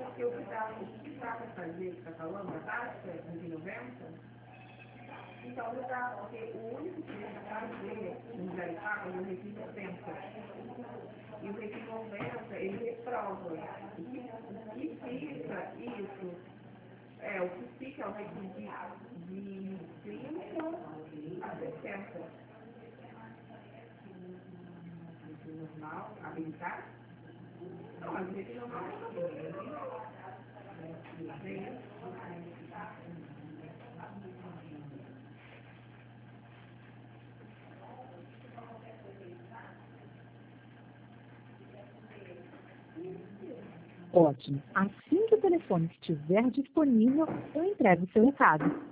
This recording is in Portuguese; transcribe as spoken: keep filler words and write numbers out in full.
Porque o que dá, o que dá para fazer, que está falando, a taxa de noventa, então não dá, porque o único que deixa fazer no zero quatro é o refis noventa. E o refis noventa, ele reprova. O que, o que fica isso? É, o que fica é o refis de, de trinta a sessenta. Normal, habilitar? Não, mas o refis normal é Ótimo. Assim que o telefone estiver disponível, eu entrego o seu recado.